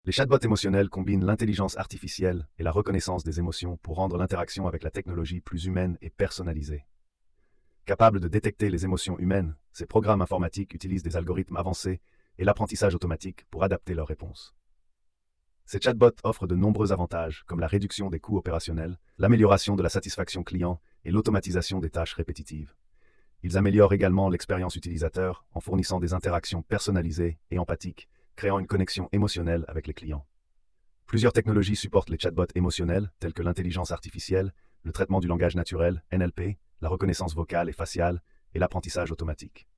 Les chatbots émotionnels combinent l'intelligence artificielle et la reconnaissance des émotions pour rendre l'interaction avec la technologie plus humaine et personnalisée. Capables de détecter les émotions humaines, ces programmes informatiques utilisent des algorithmes avancés et l'apprentissage automatique pour adapter leurs réponses. Ces chatbots offrent de nombreux avantages, comme la réduction des coûts opérationnels, l'amélioration de la satisfaction client et l'automatisation des tâches répétitives. Ils améliorent également l'expérience utilisateur en fournissant des interactions personnalisées et empathiques, créant une connexion émotionnelle avec les clients. Plusieurs technologies supportent les chatbots émotionnels, telles que l'intelligence artificielle, le traitement du langage naturel, NLP, la reconnaissance vocale et faciale, et l'apprentissage automatique.